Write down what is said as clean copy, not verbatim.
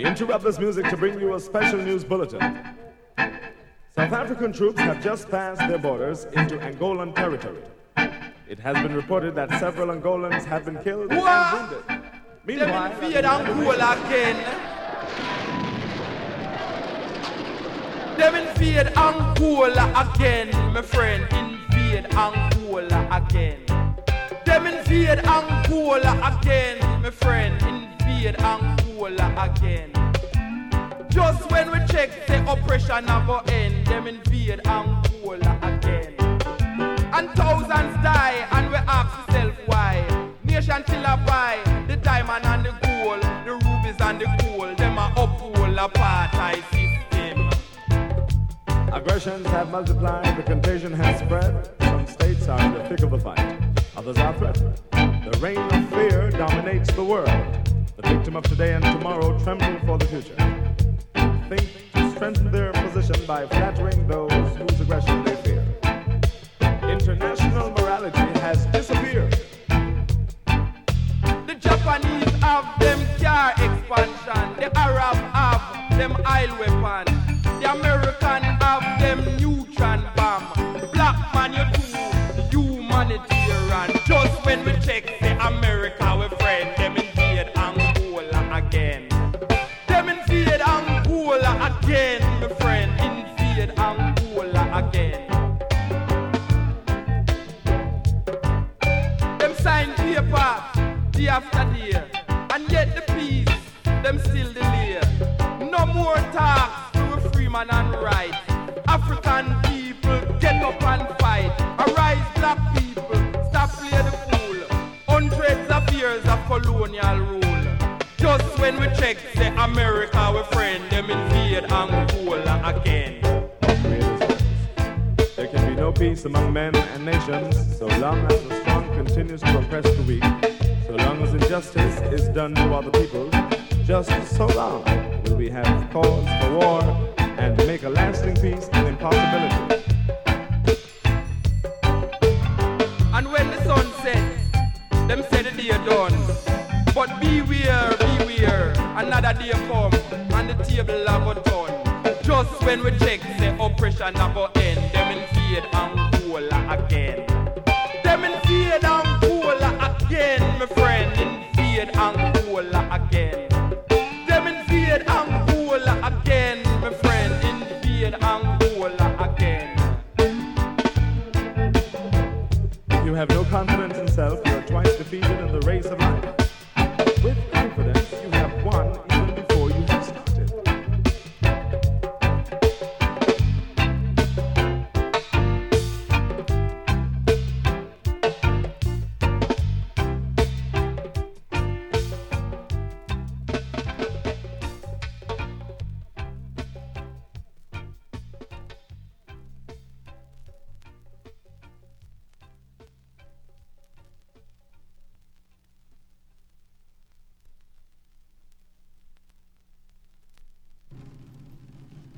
interrupt this music to bring you a special news bulletin. South African troops have just passed their borders into Angolan territory. It has been reported that several Angolans have been killed and wounded. Meanwhile, they invade Angola again. They invade Angola again, my friend. Invade Angola again. They invade Angola again, my friend. Invade Angola again. Just when we check the oppression never end, them invade Angola again. And thousands die, and we ask ourselves why. Nation till I buy the diamond and the gold, the rubies and the gold. Them are uphold apartheid system. Aggressions have multiplied, the contagion has spread. Some states are in the thick of the fight, others are threatened. The reign of fear dominates the world. The victim of today and tomorrow tremble for the future. Think to strengthen their position by flattering those whose aggression they fear. International morality has disappeared. The Japanese have them car expansion. The Arab have them oil weapon. The American have them neutron bomb. Black man, you too humanitarian. Just when we check the America, we friend them invade Angola again. Them invade Angola again, my friend. Invade Angola again. Them sign paper day after day, and yet the peace them still delay. No more talk to a free man and right. African people get up and fight. Arise, black people, stop play the fool. Hundreds of years of colonial rule. Just when we check the America, we friend them invade Angola again. There can be no peace among men and nations so long as the strong continues to oppress the weak, so long as injustice is done to other people. Just so long will we have cause for war and make a lasting peace an impossibility. And when the sun sets, them say the day done. But beware, beware, another day come and the table have a turn. Just when we check the oppression never end, them invade Angola again. Them invade Angola again, my friend. Invade Angola again. Them invade Angola again, my friend. Invade Angola again. If you have no confidence in self, you are twice defeated in the race of life.